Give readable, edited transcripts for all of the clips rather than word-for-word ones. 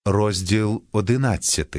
розділ 11.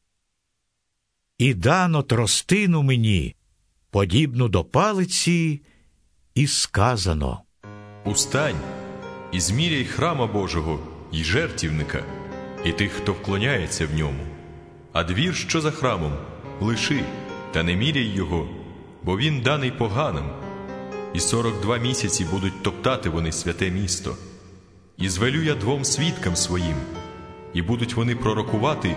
І дано тростину мені, подібну до палиці, і сказано: Устань, і зміряй храма Божого, і жертівника, і тих, хто вклоняється в ньому. А двір, що за храмом, лиши, та не міряй його, бо він даний поганим. І 42 місяці будуть топтати вони святе місто. І звелю я 2 свідкам своїм, і будуть вони пророкувати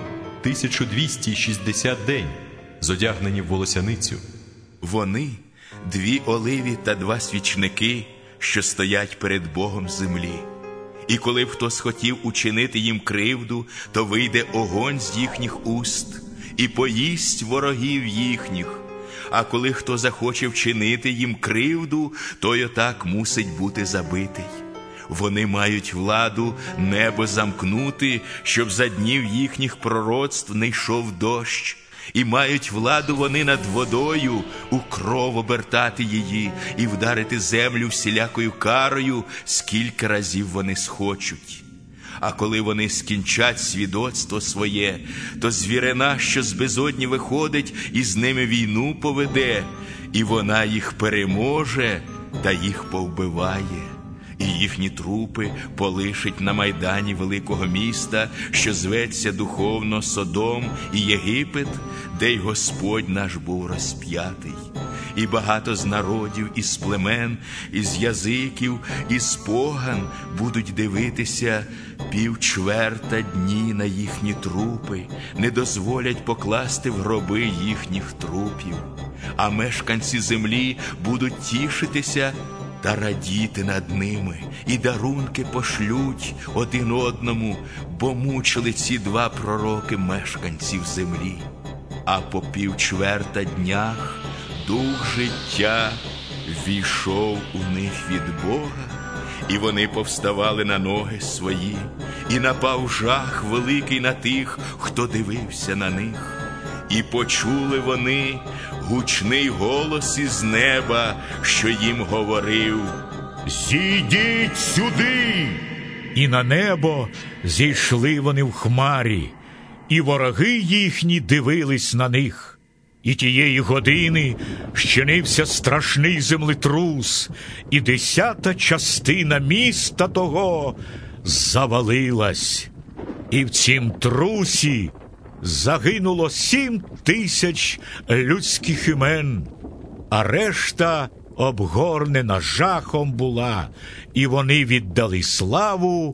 1260 день, зодягнені в волосяницю. Вони – 2 оливі та 2 свічники, що стоять перед Богом землі. І коли б хто схотів учинити їм кривду, то вийде огонь з їхніх уст і поїсть ворогів їхніх. А коли хто захоче вчинити їм кривду, той отак мусить бути забитий. Вони мають владу небо замкнути, щоб за днів їхніх пророцтв не йшов дощ. І мають владу вони над водою, у кров обертати її і вдарити землю всілякою карою, скільки разів вони схочуть. А коли вони скінчать свідоцтво своє, то звірина, що з безодні виходить, і з ними війну поведе, і вона їх переможе та їх повбиває. І їхні трупи полишить на майдані великого міста, що зветься духовно Содом і Єгипет, де й Господь наш був розп'ятий. І багато з народів, із племен, із язиків, із поган будуть дивитися 15 дні на їхні трупи, не дозволять покласти в гроби їхніх трупів. А мешканці землі будуть тішитися та радіти над ними, і дарунки пошлють один одному, бо мучили ці 2 пророки мешканців землі. А по 15 днях дух життя війшов у них від Бога, і вони повставали на ноги свої, і напав жах великий на тих, хто дивився на них. І почули вони гучний голос із неба, що їм говорив: «Зійдіть сюди!» І на небо зійшли вони в хмарі, і вороги їхні дивились на них. І тієї години щинився страшний землетрус, і 10-та частина міста того завалилась. І в цім трусі загинуло 7000 людських імен, а решта обгорнена жахом була, і вони віддали славу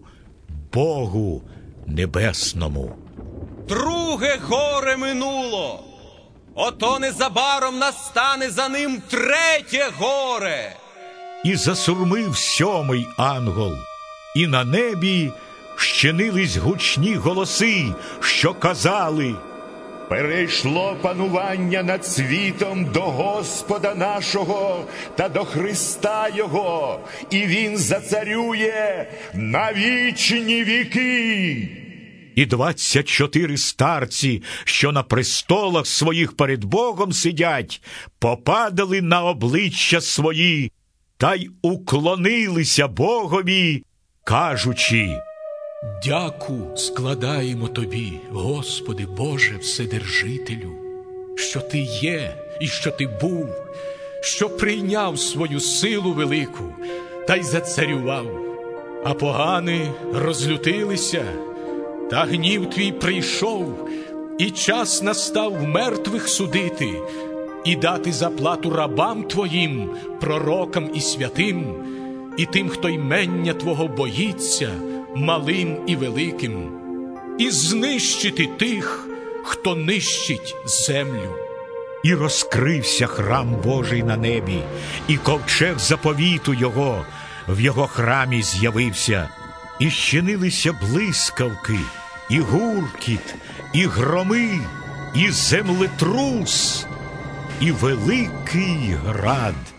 Богу Небесному. Друге горе минуло, ото незабаром настане за ним 3-те горе. І засурмив 7-й ангел, і на небі щинились гучні голоси, що казали: «Перейшло панування над світом до Господа нашого та до Христа Його, і Він зацарює на вічні віки». І 24 старці, що на престолах своїх перед Богом сидять, попадали на обличчя свої та й уклонилися Богові, кажучи: «Дяку складаємо Тобі, Господи Боже Вседержителю, що Ти є і що Ти був, що прийняв свою силу велику та й зацарював. А погани розлютилися, та гнів Твій прийшов, і час настав мертвих судити і дати заплату рабам Твоїм, пророкам і святим, і тим, хто ймення Твого боїться, малим і великим, і знищити тих, хто нищить землю». І розкрився храм Божий на небі, і ковчег заповіту Його в Його храмі з'явився. І щинилися блискавки, і гуркіт, і громи, і землетрус, і великий град.